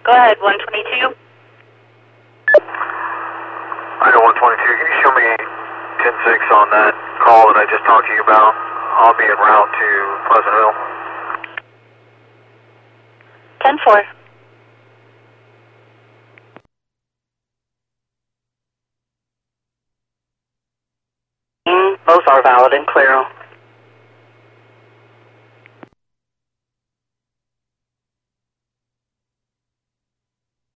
Go ahead, 122. I know 122. Can you show me 10-6 on that call that I just talked to you about? I'll be en route to Pleasantville. 10-4. Both are valid and clear.